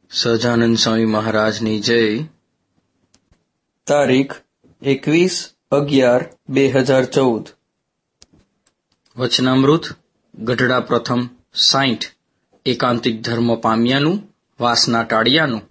સહજાનંદ સ્વામી મહારાજની જય. તારીખ 21/11/2014. વચનામૃત ગઢડા પ્રથમ 60. એકાંતિક ધર્મ પામ્યાનું, વાસના ટાળ્યાનું.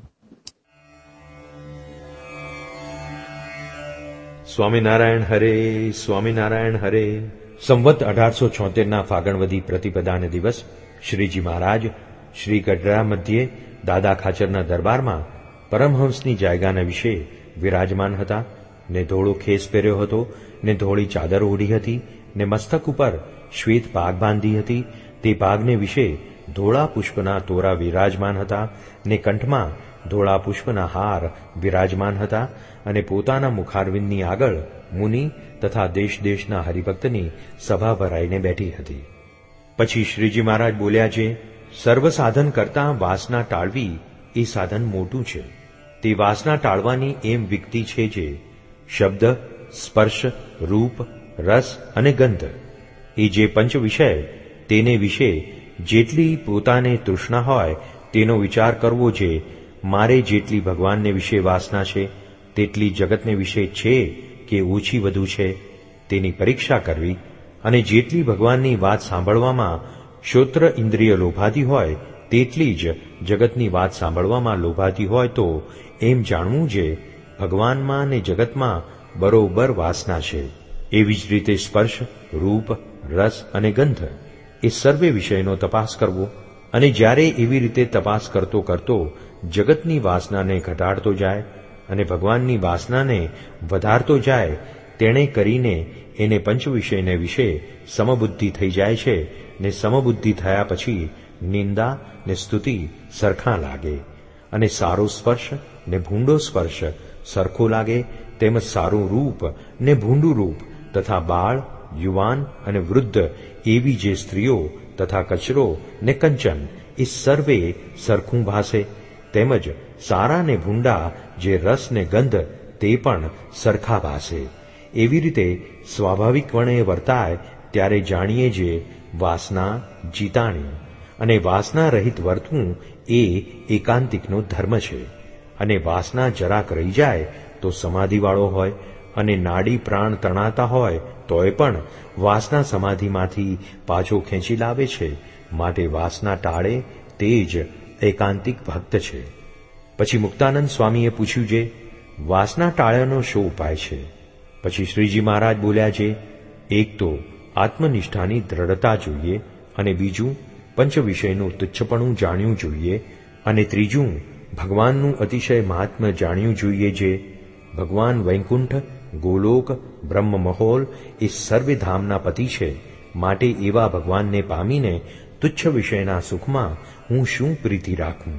સ્વામિનારાયણ હરે, સ્વામિનારાયણ હરે. સંવત 1876 ફાગણવદી પ્રતિપદાને દિવસ શ્રીજી મહારાજ શ્રી ગઢડા મધ્યે દાદા ખાચરના દરબારમાં પરમહંસની જાયગાના વિશે વિરાજમાન હતા ને ધોળો ખેસ પહેર્યો હતો ને ધોળી ચાદર ઓઢી હતી ને મસ્તક ઉપર શ્વેત પાગ બાંધી હતી. તે પાગને વિશે ધોળા પુષ્પના તોરા વિરાજમાન હતા ને કંઠમાં ધોળા પુષ્પના હાર વિરાજમાન હતા અને પોતાના મુખારવિંદની આગળ મુનિ તથા દેશ દેશના હરિભક્તની સભા ભરાઈને બેઠી હતી. પછી શ્રીજી મહારાજ બોલ્યા છે, સર્વ સાધન કરતાં વાસના ટાળવી એ સાધન મોટું છે. તે વાસના ટાળવાની એમ વિકતી છે જે શબ્દ, સ્પર્શ, રૂપ, રસ અને ગંધ એ જે પંચ વિષય તેને વિશે જેટલી પોતાને તૃષ્ણા હોય તેનો વિચાર કરવો છે. મારે જેટલી ભગવાનને વિશે વાસના છે તેટલી જગતને વિશે છે કે ઓછી વધુ છે તેની પરીક્ષા કરવી, અને જેટલી ભગવાનની વાત સાંભળવામાં શ્રોત્ર ઇન્દ્રિય લોભાતી હોય તેટલી જ જગતની વાત સાંભળવામાં લોભાતી હોય તો એમ જાણવું છે ભગવાનમાં ને જગતમાં બરોબર વાસના છે. એવી જ રીતે સ્પર્શ, રૂપ, રસ અને ગંધ એ સર્વે વિષયનો તપાસ કરવો, અને જ્યારે એવી રીતે તપાસ કરતો કરતો જગતની વાસનાને ઘટાડતો જાય અને ભગવાનની વાસનાને વધારતો જાય, તેણે કરીને એને પંચ વિષયને વિશે સમબુદ્ધિ થઈ જાય છે ને સમબુદ્ધિ થયા પછી નિંદા ને સ્તુતિ સરખા લાગે, અને સારો સ્પર્શ ને ભૂંડો સ્પર્શ સરખો લાગે, તેમજ સારું રૂપ ને ભૂંડું રૂપ તથા બાળ, યુવાન અને વૃદ્ધ એવી જે સ્ત્રીઓ તથા કચરો ને કંચન એ સર્વે સરખું ભાસે, તેમજ સારા ને ભૂંડા જે રસ ને ગંધ તે પણ સરખા ભાસે. એવી રીતે સ્વાભાવિકપણે વર્તાય ત્યારે જાણીએ જે વાસના જીતાણી, અને વાસના રહિત વર્તવું એ એકાંતિકનો ધર્મ છે. અને વાસના જરાક રહી જાય તો સમાધિવાળો હોય અને નાડી પ્રાણ તણાતા હોય તોય પણ વાસના સમાધિમાંથી પાછો ખેંચી લાવે છે. માટે વાસના ટાળે તે જ એકાંતિક ભક્ત છે. પછી મુક્તાનંદ સ્વામીએ પૂછ્યું છે, વાસના ટાળ્યાનો શો ઉપાય છે? પછી શ્રીજી મહારાજ બોલ્યા છે, એક તો આત્મનિષ્ઠાની દ્રઢતા જોઈએ, અને બીજું પંચ વિષયનું તુચ્છપણું જાણ્યું જોઈએ, અને ત્રીજું ભગવાનનું અતિશય મહાત્મ્ય જાણ્યું જોઈએ. જે ભગવાન વૈકુંઠ, ગોલોક, બ્રહ્મ મહોલ એ સર્વે ધામના પતિ છે. માટે એવા ભગવાનને પામીને તુચ્છ વિષયના સુખમાં હું શું પ્રીતિ રાખું?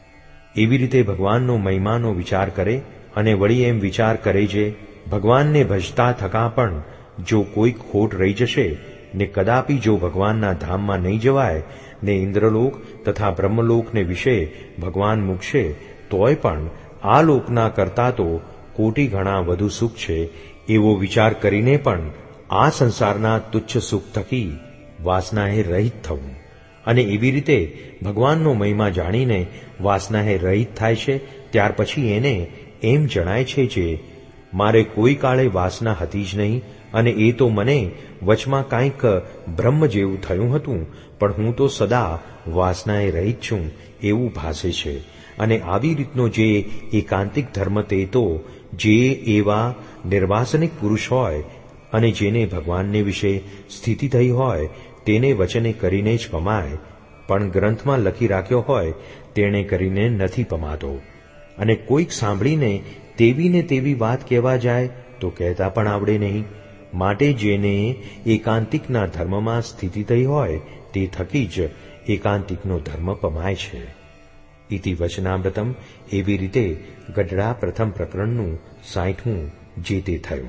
એવી રીતે ભગવાનનો મહિમાનો વિચાર કરે, અને વળી એમ વિચાર કરે છે ભગવાનને ભજતા થકા પણ જો કોઈ ખોટ રહી જશે ને કદાપી જો ભગવાનના ધામમાં નહીં જવાય ને ઇન્દ્રલોક તથા બ્રહ્મલોકને વિશે ભગવાન મૂકશે તોય પણ આ લોકના કરતા તો કોટી ગણા વધુ સુખ છે. એવો વિચાર કરીને પણ આ સંસારના તુચ્છ સુખ થકી વાસનાએ રહિત થવું, અને એવી રીતે ભગવાનનો મહિમા જાણીને વાસનાએ રહિત થાય છે. ત્યાર પછી એને એમ જણાય છે જે મારે કોઈ કાળે વાસના હતી જ નહીં, અને એ તો મને વચમાં કાંઈક બ્રહ્મ જેવું થયું હતું, પણ હું તો સદા વાસનાએ રહિત છું એવું ભાસે છે. અને આવી રીતનો જે એકાંતિક ધર્મ તે તો જે એવા નિર્વાસનિક પુરુષ હોય અને જેને ભગવાનને વિશે સ્થિતિ થઈ હોય તેને વચને કરીને જ પમાય, પણ ગ્રંથમાં લખી રાખ્યો હોય તેણે કરીને નથી પમાતો. અને કોઈક સાંભળીને તેવી ને તેવી વાત કહેવા જાય તો કહેતા પણ આવડે નહીં. માટે જેને એકાંતિકના ધર્મમાં સ્થિતિ થઈ હોય તે થકી જ એકાંતિકનો ધર્મ પમાય છે. ઇતિ વચનામૃતમ. એવી રીતે ગઢડા પ્રથમ પ્રકરણનું 60મું જે તે થયું.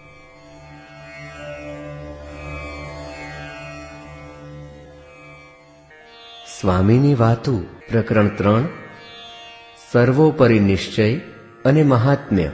સ્વામીની વાતું પ્રકરણ 3. સર્વોપરી નિશ્ચય અને મહાત્મ્ય.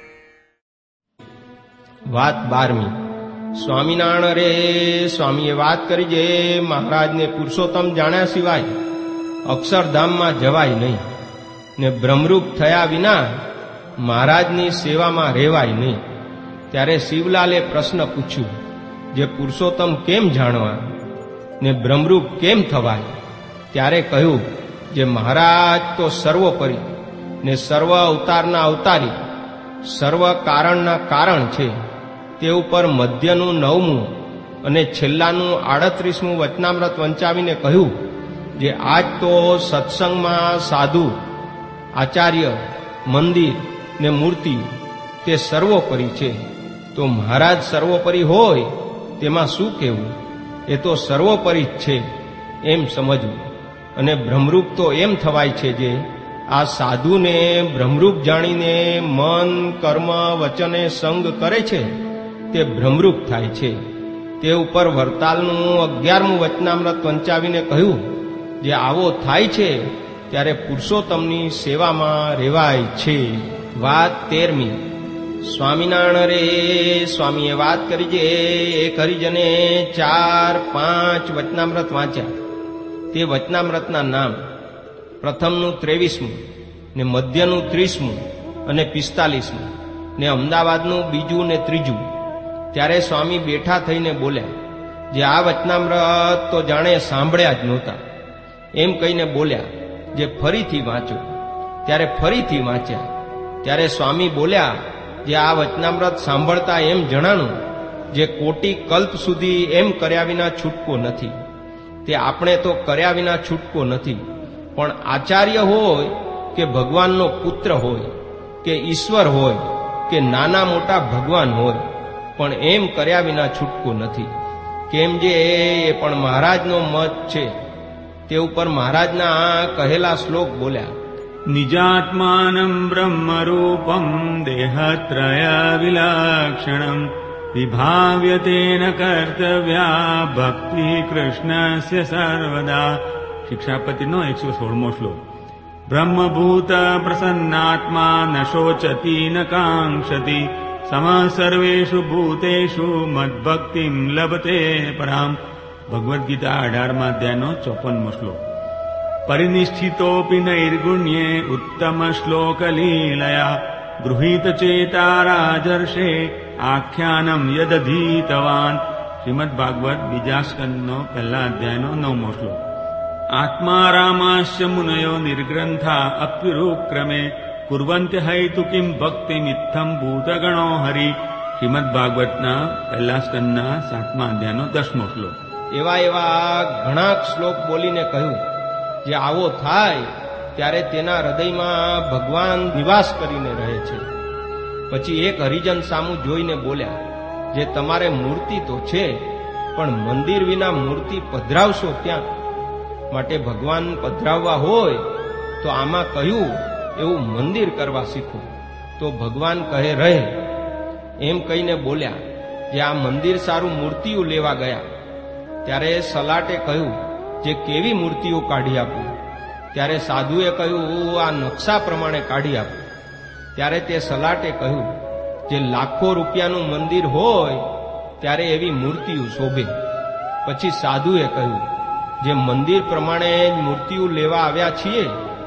વાત 12મી. સ્વામિનારાયણ રે સ્વામીએ વાત કરી જે મહારાજને પુરુષોત્તમ જાણ્યા સિવાય અક્ષરધામમાં જવાય નહીં. ને બ્રહ્મરૂપ થયા વિના મહારાજની સેવામાં રહેવાય નહીં. ત્યારે શિવલાલે પ્રશ્ન પૂછ્યું, જે પુરુષોત્તમ કેમ જાણવા ને બ્રહ્મરૂપ કેમ થવાય? ત્યારે કહ્યું, જે મહારાજ તો સર્વોપરી ને સર્વ અવતારના અવતારી, સર્વ કારણના કારણ છે. તે ઉપર મધ્યનું 9મું અને છેલ્લાનું 38મું વચનામૃત વંચાવીને કહ્યું, જે આજ તો સત્સંગમાં સાધુ, આચાર્ય, મંદિર ને મૂર્તિ તે સર્વોપરી છે. તો મહારાજ સર્વોપરી હોય તેમાં શું કહેવું? એ તો સર્વોપરી જ છે એમ સમજવું. અને બ્રહ્મરૂપ તો એમ થવાય છે, જે આ સાધુને બ્રહ્મરૂપ જાણીને મન, કર્મ, વચને સંગ કરે છે તે બ્રહ્મરૂપ થાય છે. તે ઉપર વરતાલનું 11મું વચનામૃત વંચાવીને કહ્યું, જે આવો થાય છે ત્યારે પુરુષોત્તમની સેવામાં રહેવાય છે. વાત 13મી. સ્વામિનારાયણ રે સ્વામીએ વાત કરી જે એક હરિજને 4-5 વચનામૃત વાંચ્યા. તે વચનામૃતના નામ પ્રથમનું 23મું ને મધ્યનું 30મું અને 45મું ને અમદાવાદનું 2જું ને 3જું. ત્યારે સ્વામી બેઠા થઈને બોલ્યા, જે આ વચનામૃત તો જાણે સાંભળ્યા જ નહોતા એમ કહીને બોલ્યા, જે ફરીથી વાંચો. ત્યારે ફરીથી વાંચ્યા. ત્યારે સ્વામી બોલ્યા, જે આ વચનામૃત સાંભળતા એમ જણાનું, જે કોટી કલ્પ સુધી એમ કર્યા વિના છૂટકો નથી. તે આપણે તો કર્યા વિના છૂટકો નથી, પણ આચાર્ય હોય કે ભગવાનનો પુત્ર હોય કે ઈશ્વર હોય કે નાના મોટા ભગવાન હોય, પણ એમ કર્યા વિના છૂટકો નથી. કેમ જે એ પણ મહારાજનો મત છે. તે ઉપર મહારાજના કહેલા શ્લોક બોલ્યા, નિજાત્માનં બ્રહ્મરૂપમ દેહત્રય વિલક્ષણમ વિભાવ્યતેન કર્તવ્યા ભક્તિ કૃષ્ણસ્ય સર્વદા. શિક્ષાપતિનો 116મો શ્લોક. બ્રહ્મભૂત પ્રસન્નાત્મા ન શોચતી ન કાંક્ષતિ સમ સર્વેષુ ભૂતેષુ મદ્ભક્તિમ લભતે પરામ. ભગવદ્ ગીતા 18મા અધ્યાયનો 54મો શ્લોક. પરિનિષ્ઠિતોપી નૈર્ગુણ્યે ઉત્તમ શ્લોક લીલયા ગૃહીત ચેતા રાજર્ષે આખ્યાનમ યદધીતવાન. શ્રીમદ ભાગવત 2જા સ્કંદનો 1લા અધ્યાયનો 9મો શ્લોક. આત્મા રામાસ્ય મુનયો નિર્ગ્રંથા અપ્યુરુક્રમે કુર્વંત્ય હૈતુકીમ ભક્તિમિત્થમ ભૂતગણો હરિ. શ્રીમદ ભાગવતના 1લા સ્કંદના 7મા અધ્યાયનો 10મો શ્લોક. એવા ઘણા શ્લોક બોલીને કહ્યું, જે આવો થાય ત્યારે તેના હૃદયમાં ભગવાન નિવાસ કરીને રહે છે. પછી એક હરિજન સામું જોઈને બોલ્યા, જે તમારે મૂર્તિ તો છે, પણ મંદિર વિના મૂર્તિ પધરાવશો ક્યાં? માટે ભગવાન પધરાવવા હોય તો આમાં કહ્યું એવું મંદિર કરવા શીખો, તો ભગવાન કહે રહે. એમ કહીને બોલ્યા, જે આ મંદિર સારું મૂર્તિઓ લેવા ગયા. ત્યારે સલાટે કહ્યું, જે કેવી મૂર્તિઓ કાઢી આપું? ત્યારે સાધુએ કહ્યું, આ નકશા પ્રમાણે કાઢી આપું. ત્યારે તે સલાટે કહ્યું, જે લાખો રૂપિયાનું મંદિર હોય ત્યારે એવી મૂર્તિઓ શોભે. પછી સાધુએ કહ્યું, જે મંદિર પ્રમાણે મૂર્તિઓ લેવા આવ્યા છીએ.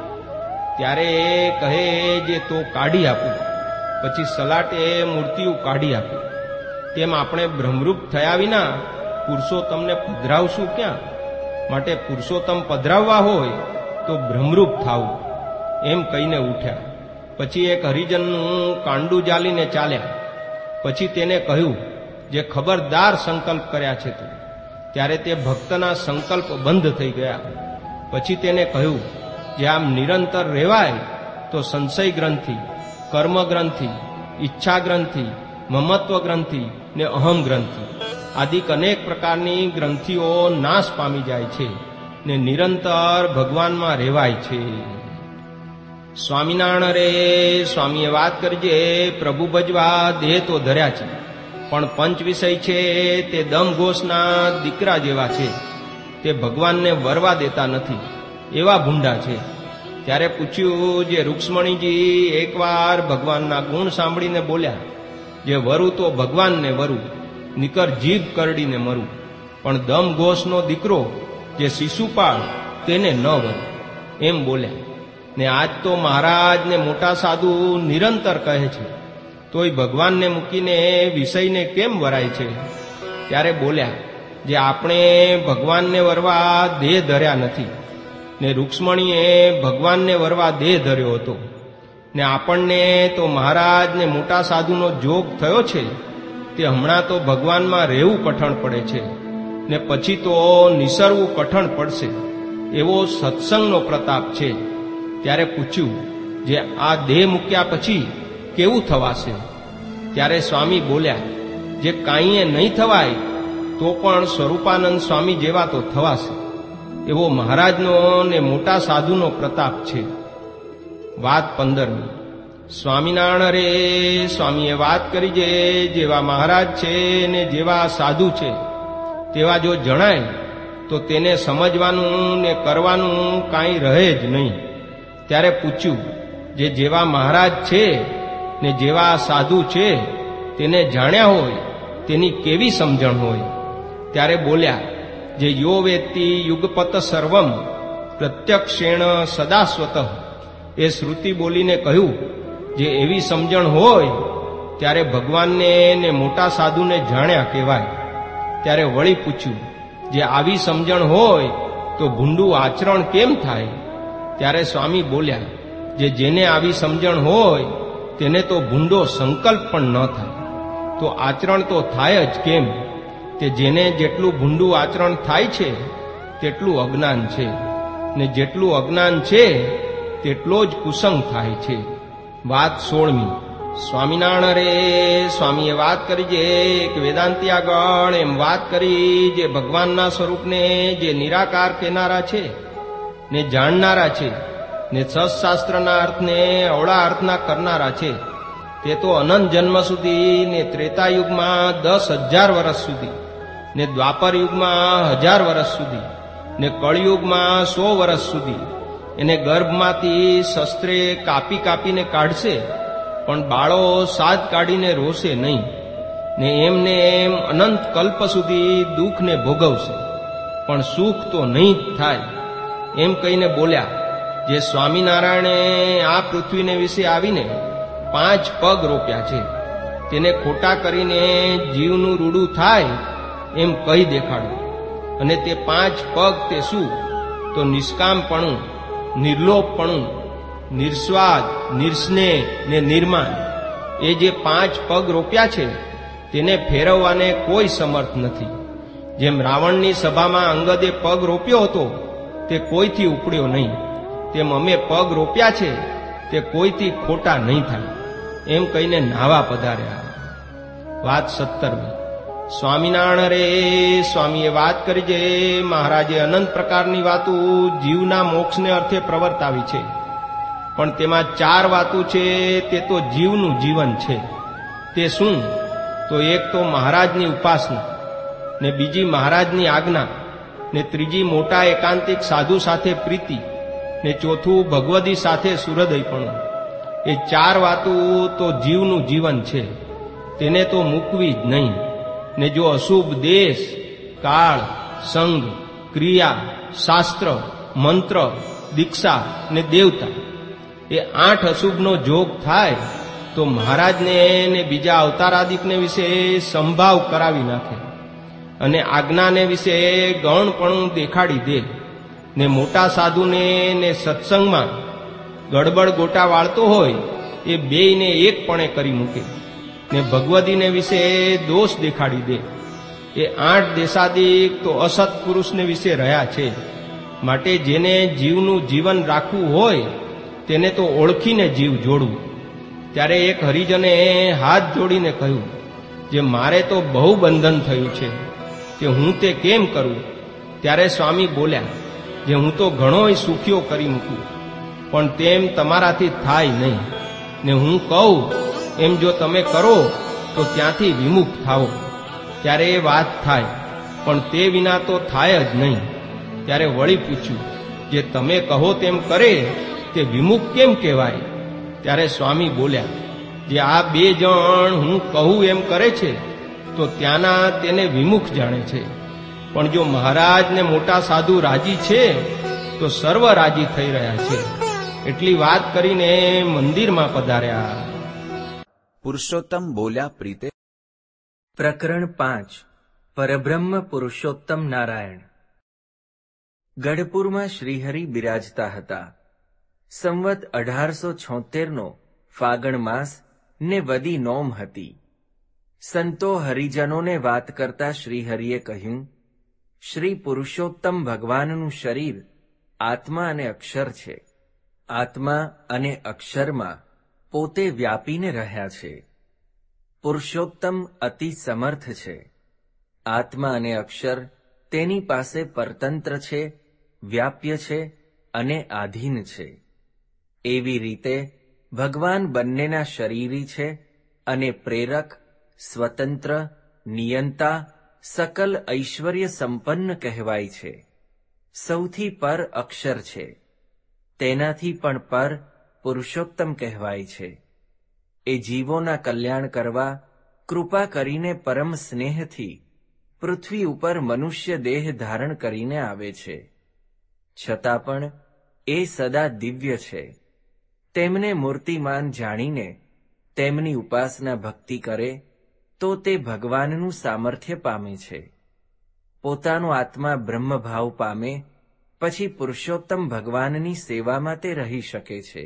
ત્યારે એ કહે, જે તો કાઢી આપું. પછી સલાટે મૂર્તિઓ કાઢી આપી. તેમ આપણે બ્રહ્મરૂપ થયા વિના પુરુષોત્તમને પધરાવશું ક્યાં? માટે પુરુષોત્તમ પધરાવવા હોય તો બ્રહ્મરૂપ થાવું. એમ કહીને ઉઠ્યા. પછી એક હરિજનનું કાંડું જાલીને ચાલ્યા. પછી તેને કહ્યું, જે ખબરદાર સંકલ્પ કર્યા છે તું. ત્યારે તે ભક્તના સંકલ્પ બંધ થઈ ગયા. પછી તેને કહ્યું, જે આમ નિરંતર રહેવાય તો સંશય ગ્રંથિ, કર્મ ગ્રંથિ, ઈચ્છા ગ્રંથિ, મમત્વ ગ્રંથિ ને અહમ ગ્રંથિ આદિક અનેક પ્રકારની ગ્રંથિઓ નાશ પામી જાય છે ને નિરંતર ભગવાનમાં રહેવાય છે. સ્વામિનારાયણ રે સ્વામીએ વાત કરી, જે પ્રભુ ભજવા દેહ તો ધર્યા છે, પણ પંચ વિષય છે તે દમ ઘોષના દીકરા જેવા છે. તે ભગવાનને વરવા દેતા નથી, એવા ભૂંડા છે. ત્યારે પૂછ્યું, જે રૂક્ષ્મણીજી એકવાર ભગવાનના ગુણ સાંભળીને બોલ્યા, જે વરું તો ભગવાનને વરું, નિકર જીભ કરડીને મરું, પણ દમ ઘોષનો દીકરો જે શિશુપાળ તેને ન વરું. એમ બોલ્યા. ને આજ તો મહારાજ ને મોટા સાધુ નિરંતર કહે છે, તોય ભગવાનને મૂકીને વિષયને કેમ વરાય છે? ત્યારે બોલ્યા, જે આપણે ભગવાનને વરવા દેહ ધર્યા નથી, ને રૂક્ષ્મણીએ ભગવાનને વરવા દેહ ધર્યો હતો, ને આપણને તો મહારાજ ને મોટા સાધુનો જોગ થયો છે, તે હમણાં તો ભગવાનમાં રહેવું કઠણ પડે છે, ને પછી તો નિસરવું કઠણ પડશે, એવો સત્સંગનો પ્રતાપ છે. ત્યારે પૂછ્યું, જે આ દેહ મૂક્યા પછી કેવું થવાશે? ત્યારે સ્વામી બોલ્યા, જે કાંઈએ નહીં થવાય તો પણ સ્વરૂપાનંદ સ્વામી જેવા તો થવાશે, એવો મહારાજનો ને મોટા સાધુનો પ્રતાપ છે. વાત 15મી. સ્વામિનારાયણ રે સ્વામીએ વાત કરી, જે જેવા મહારાજ છે ને જેવા સાધુ છે તેવા જો જણાય તો તેને સમજવાનું ને કરવાનું કાંઈ રહે જ નહીં. ત્યારે પૂછ્યું, જે જેવા મહારાજ છે ને જેવા સાધુ છે તેને જાણ્યા હોય તેની કેવી સમજણ હોય? ત્યારે બોલ્યા, જે યો વેત્તિ યુગપત સર્વમ પ્રત્યક્ષેણ સદાસ્વતઃ, એ શ્રુતિ બોલીને કહ્યું, જે એવી સમજણ હોય ત્યારે ભગવાનને ને મોટા સાધુને જાણ્યા કહેવાય. ત્યારે વળી પૂછ્યું, જે આવી સમજણ હોય તો ભૂંડું આચરણ કેમ થાય? ત્યારે સ્વામી બોલ્યા, જે જેને આવી સમજણ હોય તેને તો ભૂંડો સંકલ્પ પણ ન થાય, તો આચરણ તો થાય જ કેમ? તે જેને જેટલું ભૂંડું આચરણ થાય છે તેટલું અજ્ઞાન છે, ને જેટલું અજ્ઞાન છે તેટલો જ કુસંગ થાય છે. વાત 16મી. સ્વામિનારાયણ રે સ્વામીએ વાત કરી, જે એક વેદાંતી આગળ એમ વાત કરી, જે ભગવાનના સ્વરૂપને જે નિરાકાર કહેનારા છે ને જાણનારા છે, ને સત્શાસ્ત્રના અર્થને અવળા અર્થના કરનારા છે, તે તો અનંત જન્મ સુધી ને ત્રેતાયુગમાં 10,000 વર્ષ સુધી, ને દ્વાપર યુગમાં 1000 વર્ષ સુધી, ને કળયુગમાં 100 વર્ષ સુધી એને ગર્ભમાંથી શસ્ત્રે કાપી કાપીને કાઢશે, પણ બાળો સાદ કાઢીને રોશે નહીં, ને એમને એમ અનંત કલ્પ સુધી દુઃખને ભોગવશે, પણ સુખ તો નહીં જ થાય. એમ કહીને બોલ્યા, જે સ્વામિનારાયણે આ પૃથ્વીને વિશે આવીને 5 પગ રોપ્યા છે, તેને ખોટા કરીને જીવનું રૂડું થાય એમ કહી દેખાડ્યું. અને તે 5 પગ તે શું? તો નિષ્કામપણું, નિર્લોભપણું, નિર્સ્વાદ, નિર્સ્નેહ ને નિર્માણ, એ જે 5 પગ રોપ્યા છે તેને ફેરવવાને કોઈ સમર્થ નથી. જેમ રાવણની સભામાં અંગદે પગ રોપ્યો હતો તે કોઈથી ઉપડ્યો નહીં, તેમ અમે પગ રોપ્યા છે તે કોઈથી ખોટા નહીં થાય, એમ કહીને નાવા પધાર્યા. વાત 17મી. સ્વામિનારાયણ રે સ્વામીએ વાત કરી, જે મહારાજે અનંત પ્રકારની વાતો જીવના મોક્ષને અર્થે પ્રવર્તાવી છે, પણ તેમાં 4 વાતો છે તે તો જીવનું જીવન છે. તે શું? તો એક તો મહારાજની ઉપાસના, ને બીજી મહારાજની આજ્ઞા, ને ત્રીજી મોટા એકાંતિક સાધુ સાથે પ્રીતિ, ને ચોથું ભગવદી સાથે સુહૃદયપણું. એ 4 વાતો તો જીવનું જીવન છે, તેને તો મૂકવી જ નહીં. ને જો અશુભ દેશ, કાળ, સંગ, ક્રિયા, શાસ્ત્ર, મંત્ર, દીક્ષા ને દેવતા, એ 8 અશુભનો જોગ થાય તો મહારાજને ને બીજા અવતારાદિકને વિશે સંભાવ કરાવી નાખે, અને આજ્ઞાને વિશે ગૌણપણું દેખાડી દે, ને મોટા સાધુને ને સત્સંગમાં ગડબડ ગોટા વાળતો હોય એ બેયને એકપણે કરી મૂકે, ને ભગવદીને વિશે દોષ દેખાડી દે. એ 8 દેશાદિક તો અસત પુરુષને વિશે રહ્યા છે. માટે જેને જીવનું જીવન રાખવું હોય તેને તો ઓળખીને જીવ જોડવું. ત્યારે એક હરિજને હાથ જોડીને કહ્યું, જે મારે તો બહુ બંધન થયું છે, કે હું તે કેમ કરું? ત્યારે સ્વામી બોલ્યા, જે હું તો ઘણોય સુખ્યો કરી મૂકું, પણ તેમ તમારાથી થાય નહીં, ને હું કહું એમ જો તમે કરો તો ત્યાંથી વિમુખ થાઓ. ત્યારે એ વાત થાય, પણ તે વિના તો થાય જ નહીં. ત્યારે વળી પૂછ્યું, જે તમે કહો તેમ કરે તે વિમુખ કેમ કહેવાય? ત્યારે સ્વામી બોલ્યા, જે આ 2 જણ હું કહું એમ કરે છે તો ત્યાંના તેને વિમુખ જાણે છે, પણ જો મહારાજ ને મોટા સાધુ રાજી છે તો સર્વ રાજી થઈ રહ્યા છે. એટલી વાત કરીને મંદિરમાં પધાર્યા. પુરુષોત્તમ બોલ્યા પ્રીતે. પ્રકરણ 5. પરબ્રહ્મ પુરુષોત્તમ નારાયણ. ગઢપુરમાં શ્રીહરિ બિરાજતા હતા. સંવત 1876 ફાગણ માસ ને વદી નોમ હતી. સંતો હરિજનોને વાત કરતા શ્રીહરિએ કહ્યું, શ્રી પુરુષોત્તમ ભગવાનનું શરીર આત્મા અને અક્ષર છે. આત્મા અને અક્ષરમાં પોતે વ્યાપીને રહ્યા છે. પુરુષોત્તમ અતિ સમર્થ છે. આત્મા અને અક્ષર તેની પાસે પરતંત્ર છે, વ્યાપ્ય છે અને આધીન છે. એવી રીતે ભગવાન બંનેના શરીરી છે અને પ્રેરક, સ્વતંત્ર, નિયંતા, સકલ ઐશ્વર્ય સંપન્ન કહેવાય છે. સૌથી પર અક્ષર છે. તેનાથી પણ પર પુરુષોત્તમ કહેવાય છે. એ જીવોના કલ્યાણ કરવા કૃપા કરીને પરમ સ્નેહથી પૃથ્વી ઉપર મનુષ્ય દેહ ધારણ કરીને આવે છે. છતાં પણ એ સદા દિવ્ય છે. તેમને મૂર્તિમાન જાણીને તેમની ઉપાસના ભક્તિ કરે તો તે ભગવાનનું સામર્થ્ય પામે છે. પોતાનો આત્મા બ્રહ્મભાવ પામે પછી પુરુષોત્તમ ભગવાનની સેવામાં તે રહી શકે છે.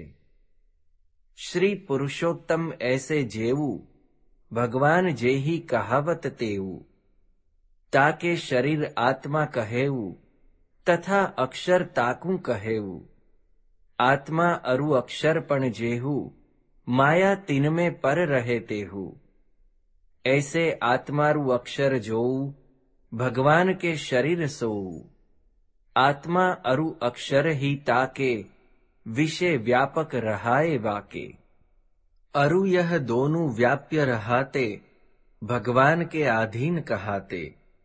શ્રી પુરુષોત્તમ એસે જેવું, ભગવાન જેહી કહાવત તેવું. તાકે શરીર આત્મા કહેવું, તથા અક્ષર તાકું કહેવું. આત્મા અરુ અક્ષર પણ જેહું, માયા તિનમે પર રહે તેહું. એસે આત્મારું અક્ષર જોવું, ભગવાન કે શરીર સોવું. આત્મા અરુ અક્ષર ही ताके, विषय व्यापक रहाए वाके. अरु यह दोनों व्याप्य रहाते, भगवान के आधीन कहाते.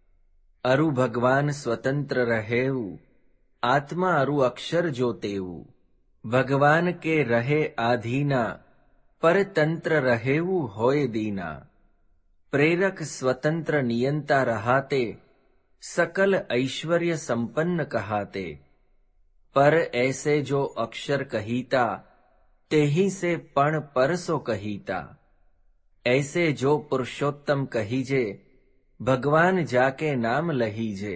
अरु भगवान स्वतंत्र रहेऊ, आत्मा अरु अक्षर जोतेऊ. भगवान के रहे आधीना, परतंत्र रहेऊ होय दीना. प्रेरक स्वतंत्र नियंता रहाते, सकल ऐश्वर्य संपन्न कहाते. पर ऐसे जो अक्षर कहीता, तेहि से पण परसो कहीता. ऐसे जो पुरुषोत्तम कहीजे, भगवान जाके नाम लहीजे.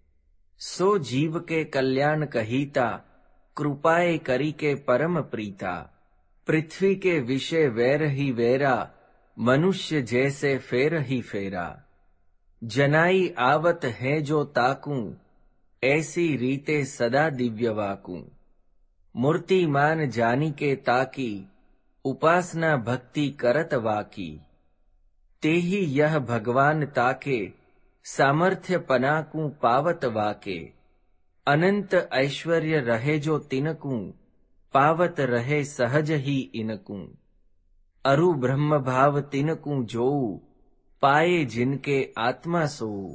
सो जीव के कल्याण कहीता, कृपाए करी के परम प्रीता. पृथ्वी के विषय वैर ही वैरा, मनुष्य जैसे फेर ही फेरा. जनाई आवत है जो ताकूं, ऐसी रीते सदा दिव्य वाकूं. मूर्तिमान जानी के ताकी, उपासना भक्ति करत वाकी. तेहि यह भगवान ताके, सामर्थ्य पनाकूं पावत वाके. अनंत ऐश्वर्य रहे जो तिनकूं, पावत रहे सहज ही इनकूं. अरु ब्रह्म भाव तिनकूं जोऊ, पाए जिनके आत्मा सोऊ.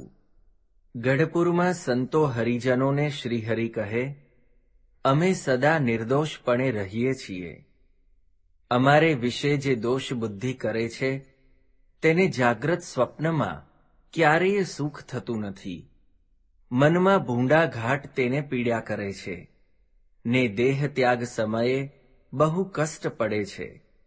ગઢપુરમાં સંતો હરિજનોને શ્રીહરિ કહે, અમે સદા નિર્દોષપણે રહીએ છીએ. અમારે વિશે જે દોષ બુદ્ધિ કરે છે તેને જાગ્રત સ્વપ્નમાં ક્યારેય સુખ થતું નથી. મનમાં ભૂંડા ઘાટ તેને પીડ્યા કરે છે ને દેહ ત્યાગ સમયે બહુ કષ્ટ પડે છે.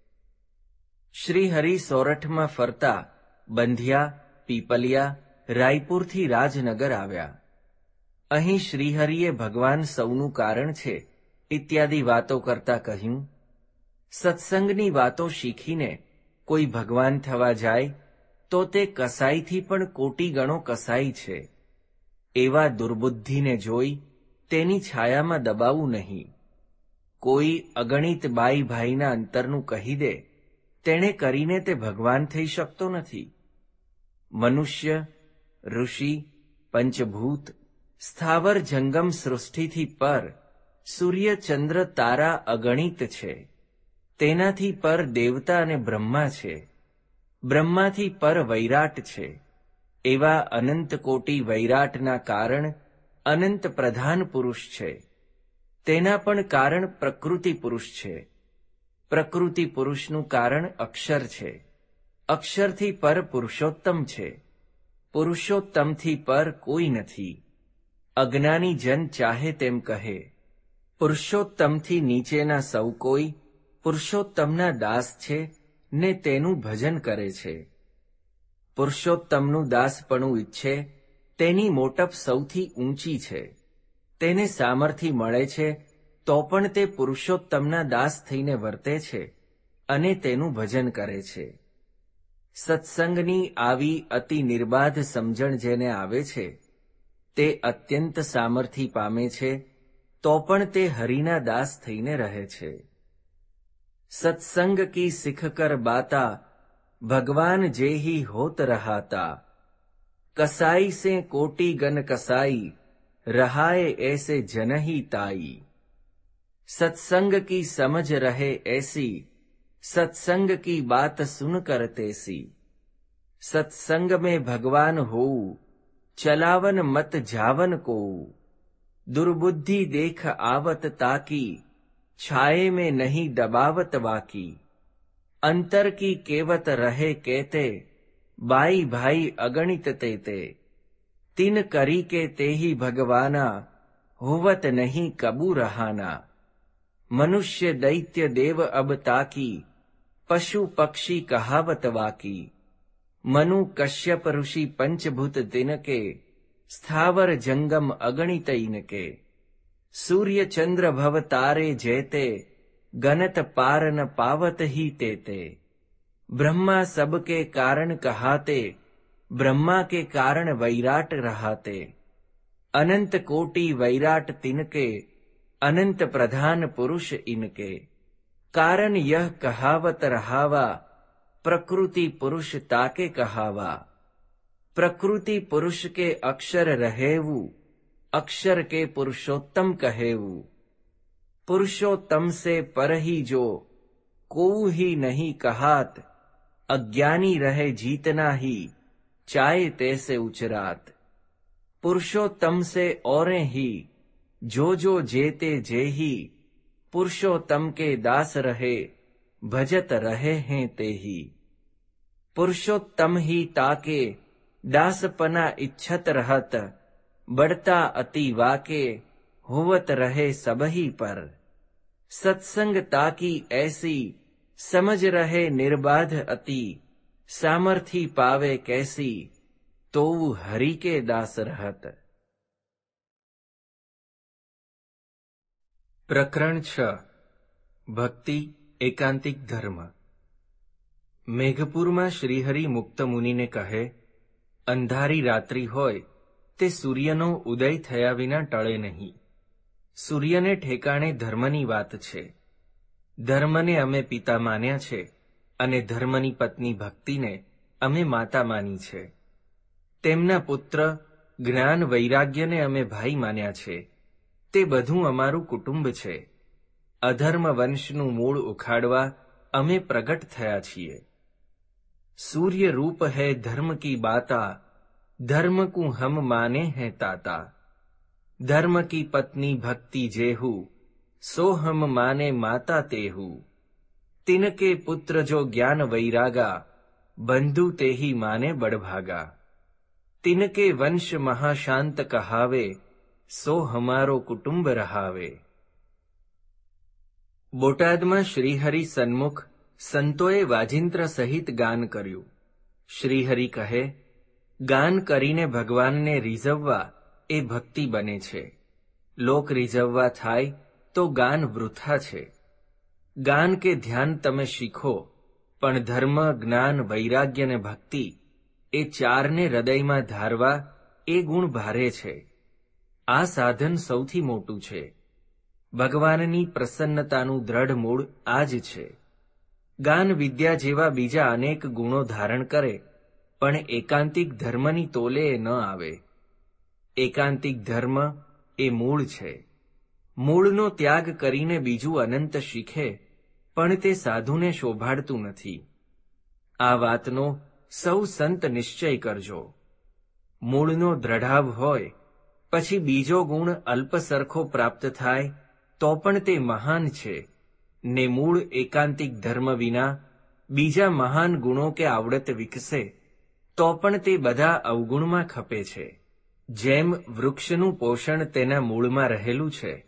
શ્રીહરિ સોરઠમાં ફરતા બંધિયા, પીપલિયા, રાયપુરથી રાજનગર આવ્યા. અહીં શ્રીહરિએ ભગવાન સૌનું કારણ છે ઇત્યાદિ વાતો કરતા કહ્યું, સત્સંગની વાતો શીખીને કોઈ ભગવાન થવા જાય તો તે કસાઈથી પણ કોટી ગણો કસાઈ છે. એવા દુર્બુદ્ધિને જોઈ તેની છાયામાં દબાવું નહીં. કોઈ અગણિત બાઈ ભાઈના અંતરનું કહી દે તેણે કરીને તે ભગવાન થઈ શકતો નથી. મનુષ્ય, ઋષિ, પંચભૂત, સ્થાવર જંગમ સૃષ્ટિથી પર સૂર્ય, ચંદ્ર, તારા અગણિત છે. તેનાથી પર દેવતા અને બ્રહ્મા છે. બ્રહ્માથી પર વૈરાટ છે. એવા અનંત કોટી વૈરાટના કારણ અનંત પ્રધાન પુરુષ છે. તેના પણ કારણ પ્રકૃતિ પુરુષ છે. પ્રકૃતિ પુરુષનું કારણ અક્ષર છે. અક્ષરથી પર પુરુષોત્તમ છે. પુરુષોત્તમથી પર કોઈ નથી. અજ્ઞાની જન ચાહે તેમ કહે, પુરુષોત્તમથી નીચેના સૌ કોઈ પુરુષોત્તમના દાસ છે ને તેનું ભજન કરે છે. પુરુષોત્તમનું દાસપણું ઈચ્છે તેની મોટપ સૌથી ઊંચી છે. તેને સામર્થ્ય મળે છે તો પણ તે પુરુષોત્તમના દાસ થઈને વર્તે છે અને તેનું ભજન કરે છે. સત્સંગની આવી અતિ નિર્બાધ સમજણ જેને આવે છે તે અત્યંત સામર્થ્ય પામે છે તો પણ તે હરિના દાસ થઈને રહે છે. સત્સંગ કી સિખ કર બાતા ભગવાન જેહી હોત રહાતા, કસાઈ સે કોટી ગન કસાઈ રહાએ ऐसे जन ही ताई. सत्संग की समझ रहे ऐसी सत्संग की बात सुन कर तेसी. सत्संग में भगवान हो चलावन मत जावन को, दुर्बुद्धि देख आवत ताकी छाये में नहीं दबावत वाकी. अंतर की केवत रहे कहते बाई भाई अगणित तेते. तिन करी के ते ही भगवाना होवत नहीं कबू रहाना. मनुष्य दैत्य देव अब ताकी पशु पक्षी कहावत वाकी. मनु कश्यप ऋषि पंचभूत तिनके स्थावर जंगम अगणित इनके. सूर्य चंद्र भव तारे जैते गनत पार न पावत ही तेते. ब्रह्मा सबके कारण कहाते ब्रह्मा के कारण वैराट रहाते. अनंत कोटि वैराट तिनके अनंत प्रधान पुरुष इनके. कारण यह कहावत रहावा प्रकृति पुरुष ताके कहावा. प्रकृति पुरुष के अक्षर रहेवु अक्षर के पुरुषोत्तम कहेवु. पुरुषोत्तम से पर ही जो कोऊ ही नहीं कहात. अज्ञानी रहे जीतना ही चाहे तैसे उचरात. पुरुषोत्तम से औरे ही जो जेते जे ही. पुरुषोत्तम के दास रहे भजत रहे हैं ते ही. पुरुषोत्तम ही ताके दासपना इच्छत रहत. बढ़ता अति वाके होवत रहे सबही पर. सत्संग ताकी ऐसी समझ रहे निर्बाध अति. सामर्थी पावे कैसी तो हरि के दास रहत. પ્રકરણ 6. ભક્તિ એકાંતિક ધર્મ. મેઘપુરમાં શ્રીહરિ મુક્ત મુનિને કહે, અંધારી રાત્રિ હોય તે સૂર્યનો ઉદય થયા વિના ટળે નહીં. સૂર્યને ઠેકાણે ધર્મની વાત છે. ધર્મને અમે પિતા માન્યા છે અને ધર્મની પત્ની ભક્તિને અમે માતા માની છે. તેમના પુત્ર જ્ઞાન વૈરાગ્યને અમે ભાઈ માન્યા છે. તે બધું અમારું કુટુંબ છે. અધર્મ વંશનું મૂળ ઉખાડવા અમે પ્રગટ થયા છીએ. सूर्य रूप है धर्म की बाता, धर्म को हम माने हैं ताता. धर्म की पत्नी भक्ति जेहू, सो हम माने माता तेहू. तिनके पुत्र जो ज्ञान वैरागा, बंधु ते ही माने बड़भागा. तिनके वंश महाशांत कहावे, सो हमारो कुटुंब रहावे. બોટાદમાં શ્રીહરિ સન્મુખ સંતોએ વાજિંત્ર સહિત ગાન કર્યું. શ્રીહરિ કહે, ગાન કરીને ભગવાનને રીઝવવા એ ભક્તિ બને છે. લોક રીઝવવા થાય તો ગાન વૃથા છે. ગાન કે ધ્યાન તમે શીખો, પણ ધર્મ, જ્ઞાન, વૈરાગ્ય ને ભક્તિ એ ચારને હૃદયમાં ધારવા એ ગુણ ભારે છે. આ સાધન સૌથી મોટું છે. ભગવાનની પ્રસન્નતાનું દ્રઢ મૂળ આ જ છે. ગાન વિદ્યા જેવા બીજા અનેક ગુણો ધારણ કરે, પણ એકાંતિક ધર્મની તોલે એ ન આવે. એકાંતિક ધર્મ એ મૂળ છે. મૂળનો ત્યાગ કરીને બીજું અનંત શીખે, પણ તે સાધુને શોભાડતું નથી. આ વાતનો સૌ સંત નિશ્ચય કરજો. મૂળનો દ્રઢાવ હોય, પછી બીજો ગુણ અલ્પ સરખો પ્રાપ્ત થાય તો પણ તે મહાન છે, ને મૂળ એકાંતિક ધર્મ વિના બીજા મહાન ગુણો કે આવડત વિકસે તો પણ તે બધા અવગુણમાં ખપે છે. જેમ વૃક્ષનું પોષણ તેના મૂળમાં રહેલું છે,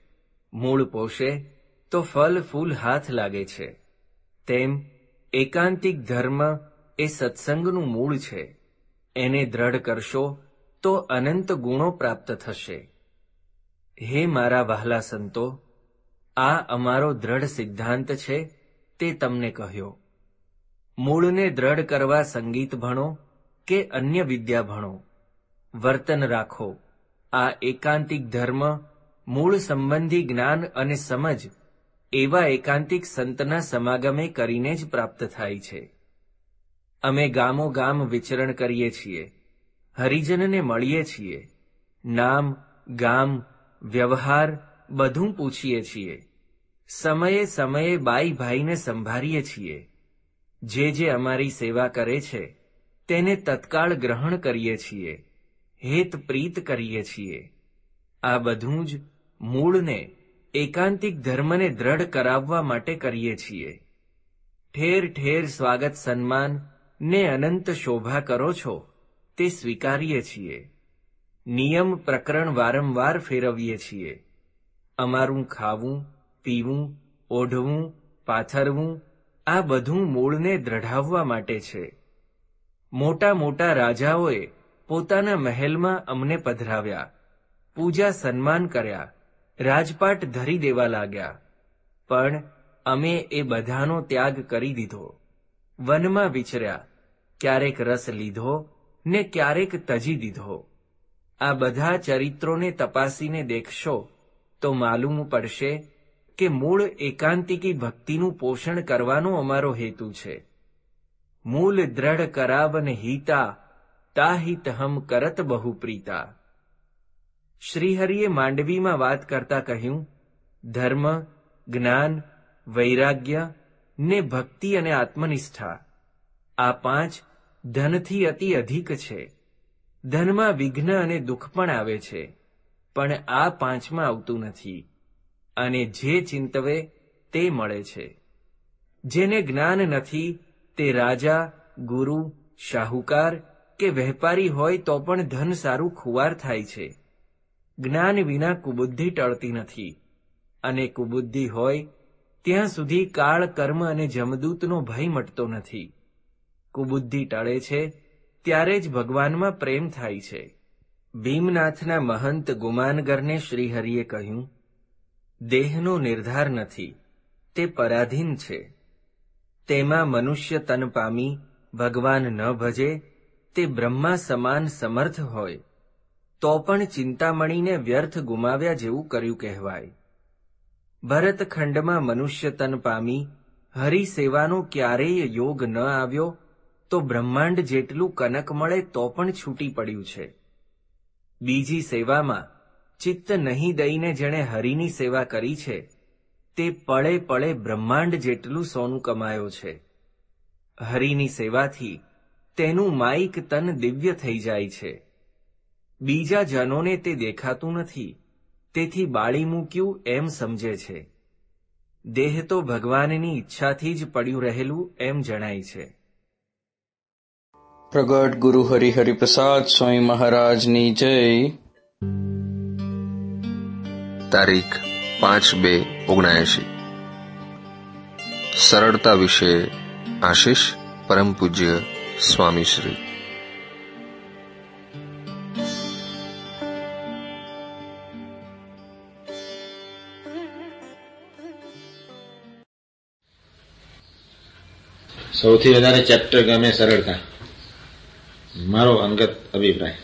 મૂળ પોષે તો ફલ ફૂલ હાથ લાગે છે, તેમ એકાંતિક ધર્મ એ સત્સંગનું મૂળ છે. એને દ્રઢ કરશો તો અનંત ગુણો પ્રાપ્ત થશે. હે મારા વહાલા સંતો, આ અમારો દ્રઢ સિદ્ધાંત છે તે તમને કહ્યો. મૂળને દ્રઢ કરવા સંગીત ભણો કે અન્ય વિદ્યા ભણો, વર્તન રાખો. આ એકાંતિક ધર્મ મૂળ સંબંધી જ્ઞાન અને સમજ એવા એકાંતિક સંતના સમાગમે કરીને જ પ્રાપ્ત થાય છે. અમે ગામો ગામ વિચરણ કરીએ છીએ, હરિજનને મળીએ છીએ, નામ, ગામ, વ્યવહાર બધું પૂછીએ છીએ. સમયે સમયે બાઈ ભાઈને સંભાળીએ છીએ. જે અમારી સેવા કરે છે તેને તત્કાળ ગ્રહણ કરીએ છીએ, હેત પ્રીત કરીએ છીએ. આ બધું જ મૂળને એકાંતિક ધર્મને દ્રઢ કરાવવા માટે કરીએ છીએ. ઠેર ઠેર સ્વાગત સન્માન ને અનંત શોભા કરો છો તે સ્વીકારીએ છીએ. નિયમ પ્રકરણ વારંવાર ફેરવીએ છીએ. અમારું ખાવું, પીવું, ઓઢવું, પાથરવું આ બધું મૂળને દ્રઢાવવા માટે છે. મોટા મોટા રાજાઓએ પોતાના મહેલમાં અમને પધરાવ્યા, પૂજા સન્માન કર્યા, રાજપાટ ધરી દેવા લાગ્યા. પણ અમે એ બધાનો ત્યાગ કરી દીધો. વનમાં વિચર્યા, ક્યારેક રસ લીધો ને ક્યારેક તજી દીધો. આ બધા ચરિત્રોને તપાસીને દેખશો તો માલુમ પડશે કે મૂળ એકાંતિકી ભક્તિનું પોષણ કરવાનો અમારો હેતુ છે. મૂલ દ્રઢ કરાવન હિતા, તાહિત હમ કરત બહુ પ્રીતા. શ્રીહરિએ માંડવીમાં વાત કરતા કહ્યું, ધર્મ, જ્ઞાન, વૈરાગ્ય ને ભક્તિ અને આત્મનિષ્ઠા આ પાંચ ધનથી અતિ અધિક છે. ધનમાં વિઘ્ન અને દુઃખ પણ આવે છે, પણ આ પાંચમાં આવતું નથી. અને જે ચિંતવે તે મળે છે. જેને જ્ઞાન નથી તે રાજા, ગુરુ, શાહુકાર કે વેપારી હોય તો પણ ધન સારું ખુવાર થાય છે. જ્ઞાન વિના કુબુદ્ધિ ટળતી નથી, અને કુબુદ્ધિ હોય ત્યાં સુધી કાળ, કર્મ અને જમદૂતનો ભય મટતો નથી. કુબુદ્ધિ ટળે છે ત્યારે જ ભગવાનમાં પ્રેમ થાય છે. ભીમનાથના મહંત ગુમાનગરને શ્રીહરિએ કહ્યું, દેહનો નિર્ધાર નથી, તે પરાધીન છે. તેમાં મનુષ્ય તન પામી ભગવાન ન ભજે તે બ્રહ્મા સમાન સમર્થ હોય તો પણ ચિંતામણીને વ્યર્થ ગુમાવ્યા જેવું કર્યું કહેવાય. ભરતખંડમાં મનુષ્ય તન પામી હરિ સેવાનો ક્યારેય યોગ ન આવ્યો તો બ્રહ્માંડ જેટલું કનક મળે તો પણ છૂટી પડ્યું છે. બીજી સેવામાં ચિત્ત નહીં દઈને જેણે હરિની સેવા કરી છે તે પળે પળે બ્રહ્માંડ જેટલું સોનું કમાયો છે. હરિની સેવાથી તેનું માઇક તન દિવ્ય થઈ જાય છે. બીજા જનોને તે દેખાતું નથી, તેથી બાળી મૂક્યું એમ સમજે છે. દેહ તો ભગવાનની ઈચ્છાથી જ પડ્યું રહેલું એમ જણાય છે. પ્રગટ ગુરુ હરિપ્રસાદ સ્વામી મહારાજની જય. તારીખ 5/2/79 સરળતા વિશે આશીષ પરમ પૂજ્ય સ્વામીશ્રી. સૌથી વધારે ચેપ્ટર ગમે સરળતા, મારો અંગત અભિપ્રાય.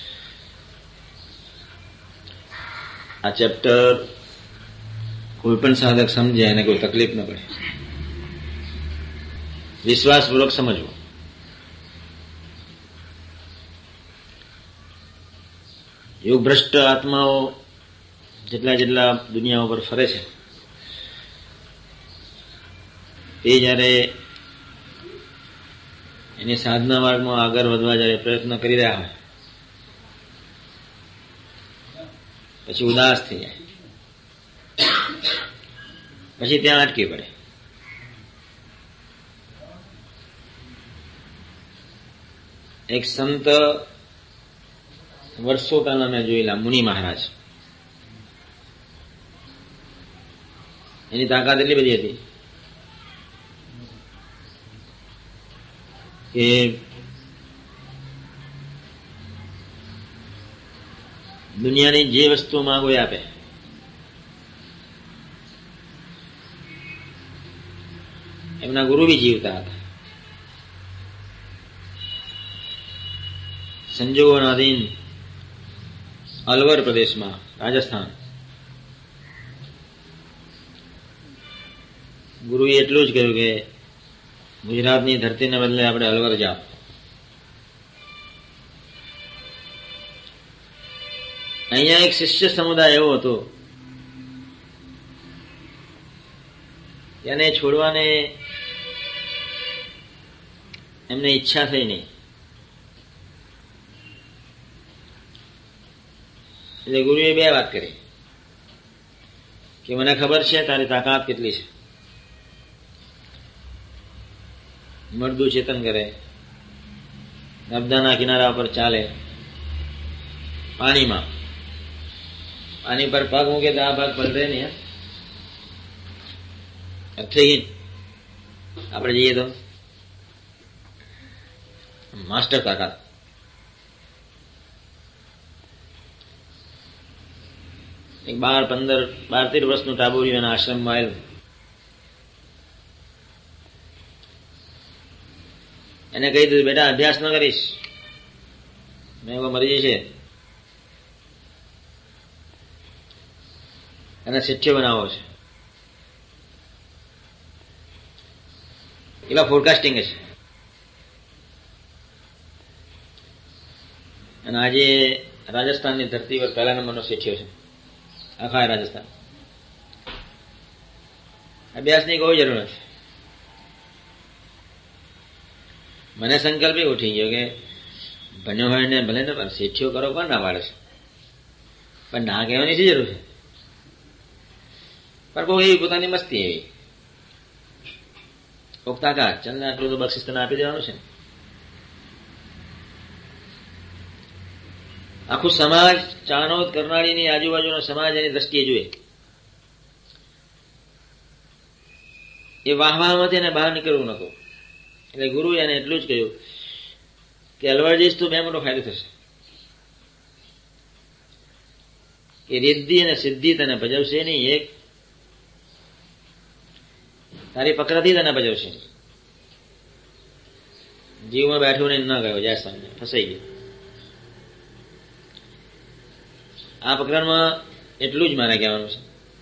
આ ચેપ્ટર કોઈ પણ સાધક સમજે અને કોઈ તકલીફ ન પડે, વિશ્વાસપૂર્વક સમજવો. યોગભ્રષ્ટ આત્માઓ જેટલા દુનિયા ઉપર ફરે છે એ જ્યારે એની સાધના માર્ગમાં આગળ વધવા જ્યારે પ્રયત્ન કરી રહ્યા હોય પછી ઉદાસ થઈ જાય, પછી ત્યાં અટકી પડે. એક સંત વર્ષો પહેલા મેં જોયેલા, મુનિ મહારાજ, એની તાકાત એટલી બધી હતી કે દુનિયાની જે વસ્તુ માંગો એ આપે. એમના ગુરુ બી જીવતા હતા. સંજોગોના અધીન અલવર પ્રદેશમાં, રાજસ્થાન, ગુરુએ એટલું જ કહ્યું કે ગુજરાતની ધરતીને બદલે આપણે અલવર જાઓ. અહીંયા એક શિષ્ય સમુદાય એવો હતો એને છોડવાને એમને ઈચ્છા થઈ નહીં. એટલે ગુરુએ બે વાત કરી કે મને ખબર છે તારી તાકાત કેટલી છે. મરદું ચેતન કરે, નર્મદાના કિનારા પર ચાલે, પાણીમાં, પાણી પર પગ મૂકે તો આ ભાગ પલટે નહીં. અર્થહીન આપણે જઈએ તો માસ્ટર તાકાત. એક 12-13 વર્ષનું ટાબોરી એના આશ્રમમાં આવેલું. એને કહી દીધું બેટા અભ્યાસ ન કરીશ, મેં એવો મરજી છે, એને શિષ્ય બનાવવો છે. એવા ફોરકાસ્ટિંગ છે. અને આજે રાજસ્થાનની ધરતી પર પહેલા નંબરનો શિષ્ય છે આખા રાજસ્થાન. અભ્યાસની કોઈ જરૂર નથી. મને સંકલ્પ એ ઉઠી ગયો કે ભણ્યો હોય ને ભલે ને શિષ્યો કરો, કોણ ના પાડે છે? પણ ના કહેવાની શી જરૂર છે? પણ બહુ એવી પોતાની મસ્તી એવી ઓક્તાકાર ચંદ આટલું તો બક્ષિસ તને આપી દેવાનું છે. આખું સમાજ, ચાણોદ કરનાળીની આજુબાજુનો સમાજ એની દ્રષ્ટિએ જોઈએ. એ વાહવાહમાંથી એને બહાર નીકળવું નહોતું. એટલે ગુરુએ એને એટલું જ કહ્યું કે અલવર જઈશ તો બે મોટો ફાયદો થશે કે રિદ્ધિ અને સિદ્ધિ તને ભજવશે નહીં, એક તારી પકડાથી તને ભજવશે નહીં. જીવમાં બેઠો ને ન ગયો, જાય સામે ફસાઈ ગયો. આ પ્રકરણમાં એટલું જ મારે કહેવાનું છે.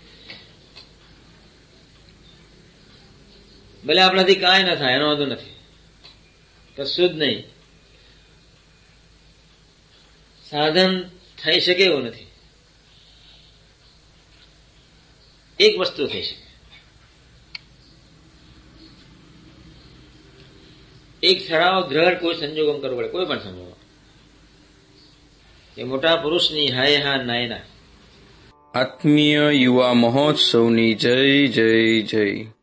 ભલે આપણાથી કાંઈ ન થાય એનો વાંધો નથી, કશું જ નહીં. સાધન થઈ શકે એવું નથી. એક વસ્તુ થઈ શકે, એક ઠરાવ દ્રઢ કોઈ સંજોગમ કરવો પડે, કોઈ પણ સંજોગમ. એ મોટા પુરુષની હાય હા નાયના. આત્મીય યુવા મહોત્સવની જય જય જય.